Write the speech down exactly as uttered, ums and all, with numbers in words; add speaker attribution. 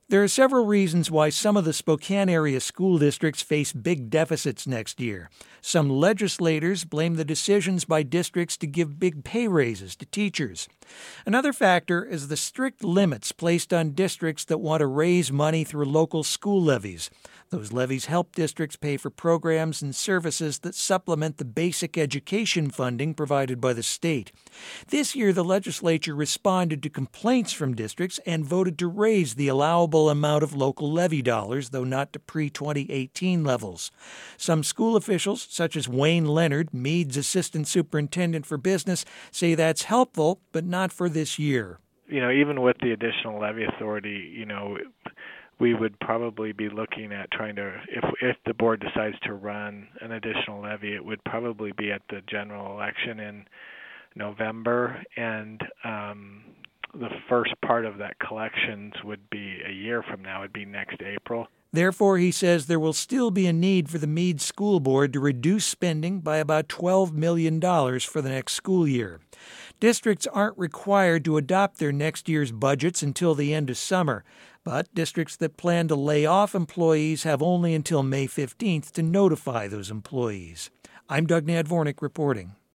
Speaker 1: There are several reasons why some of the Spokane area school districts face big deficits next year. Some legislators blame the decisions by districts to give big pay raises to teachers. Another factor is the strict limits placed on districts that want to raise money through local school levies. Those levies help districts pay for programs and services that supplement the basic education funding provided by the state. This year, the legislature responded to complaints from districts and voted to raise the allowable amount of local levy dollars, though not to pre twenty eighteen levels. Some school officials, such as Wayne Leonard, Meade's assistant superintendent for business, say that's helpful, but not for this year.
Speaker 2: You know, even with the additional levy authority, you know, we would probably be looking at trying to, if if the board decides to run an additional levy, it would probably be at the general election in November, and um, the first part of that collections would be a year from now. It would be next April.
Speaker 1: Therefore, he says there will still be a need for the Meade School Board to reduce spending by about twelve million dollars for the next school year. Districts aren't required to adopt their next year's budgets until the end of summer, but districts that plan to lay off employees have only until May fifteenth to notify those employees. I'm Doug Nadvornik reporting.